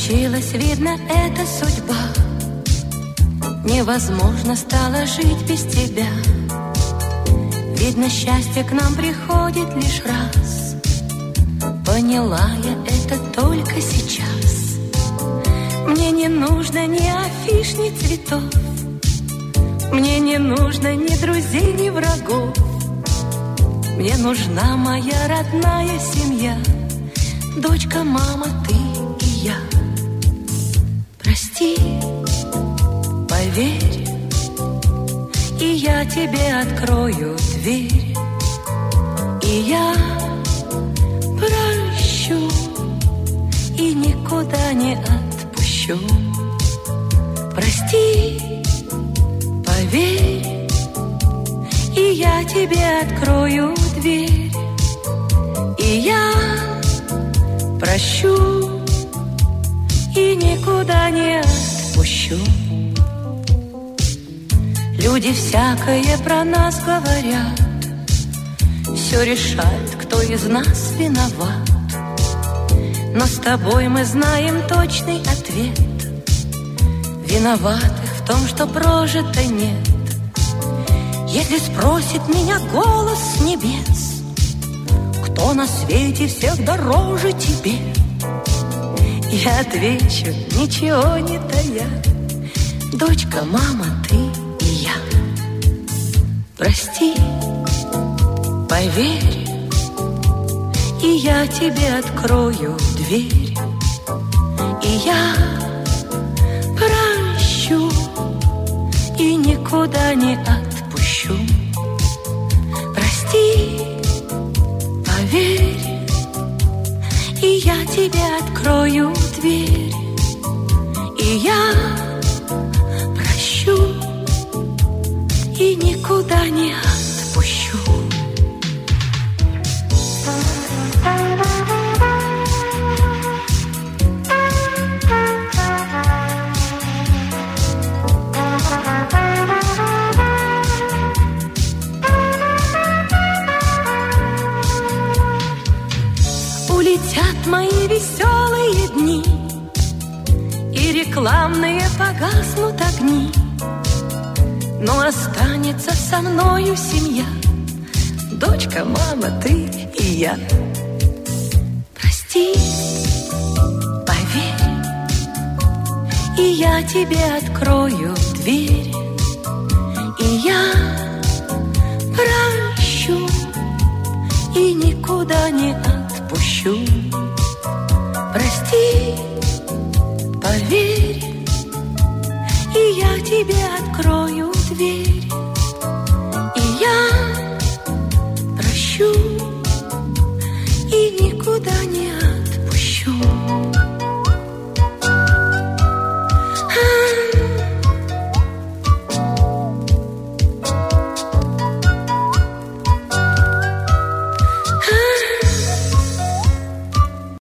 случилось, видно, это судьба. Невозможно стало жить без тебя. Видно, счастье к нам приходит лишь раз. Поняла я это только сейчас. Мне не нужно ни афиш, ни цветов. Мне не нужно ни друзей, ни врагов. Мне нужна моя родная семья. Дочка, мама, ты и я. Прости, поверь, и я тебе открою дверь. И я прощу, и никуда не отпущу. Прости, поверь, и я тебе открою дверь. И я прощу, и никуда не отпущу. Люди всякое про нас говорят, все решает, кто из нас виноват. Но с тобой мы знаем точный ответ. Виноватых в том, что прожито нет. Если спросит меня голос с небес, кто на свете всех дороже тебе, я отвечу, ничего не тая. Дочка, мама, ты и я. Прости, поверь, и я тебе открою дверь. И я прощу, и никуда не отпущу. Прости, поверь, и я тебе открою дверь. И я прощу, и никуда не отпущу. Улетят мои веселые дни, и рекламные погаснут огни, но останется со мною семья. Дочка, мама, ты и я. Прости, поверь, и я тебе открою дверь. И я прощу, и никуда не отпущу. Прости, поверь, и я тебе открою дверь.